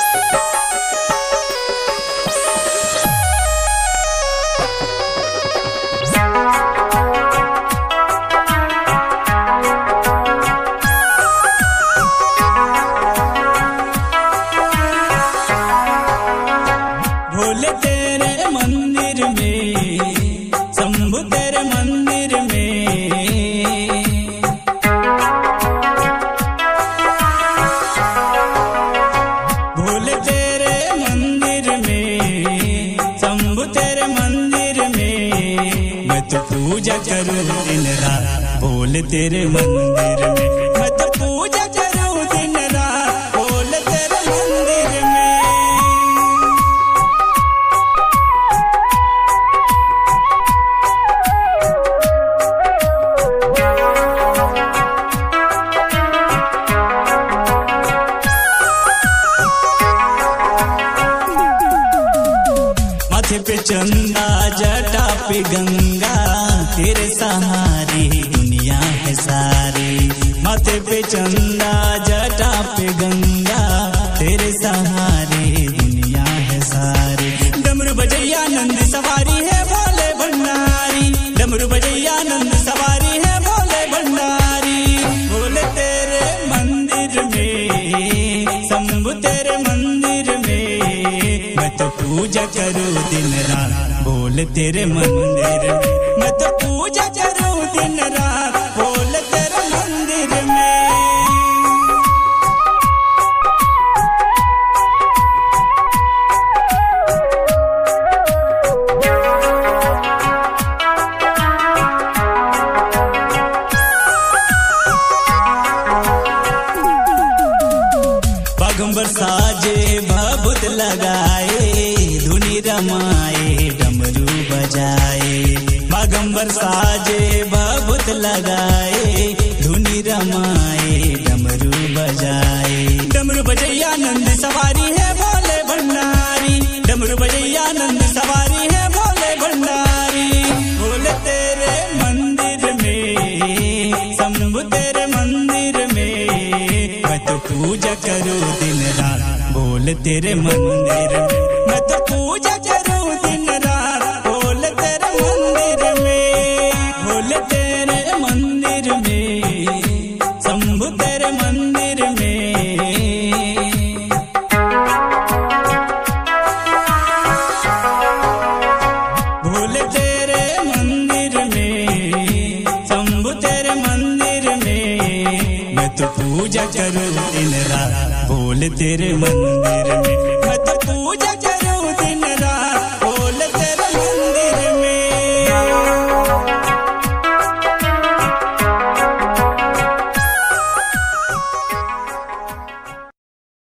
भोले तेरे मंदिर में, शंभु तेरे मंदिर में, भोले तेरे मंदिर में, शंभु तेरे मंदिर में, मैं तो पूजा करूं दिन रात भोले तेरे मंदिर में, मैं तो पूजा करूं दिन रात भोले तेरे मंदिर में। माथे पे चंदा जटा पे गंगा, तेरे सहारे दुनिया है सारी। माथे पे चंदा जटा पे गंगा, तेरे सहारे दुनिया है सारी। डमरू बजैया नंद सवारी है भोले भंडारी, डमरू बजैया नंद सवारी है भोले भंडारी। भोले तेरे मंदिर में, शंभु तेरे मंदिर में, मैं तो पूजा करूं दिन रात भोले तेरे मंदिर में, मैं तो पूजा करूं दिन रात भोले तेरे मंदिर में। बागंबर साजे भभूत लगाए, धुनी रमाए डमरू बजाए। बागंबर साजे भभूत लगाए, धुनी रमाए डमरू बजाए। डमरू बजैया नंद सवारी है भोले भंडारी, डमरू बजैया नंद सवारी है भोले भंडारी। भोले तेरे मंदिर में, शंभु तेरे मंदिर में, मैं तो पूजा करूं दिन रात भोले तेरे मंदिर में, मैं तो पूजा करूं दिन रात भोले तेरे मंदिर में। भोले तेरे मंदिर में, शंभु तेरे मंदिर में, भोले तेरे मंदिर में, शंभु तेरे मंदिर में, मैं तो पूजा करूं दिन रात भोले तेरे मंदिर में, मैं तो पूजा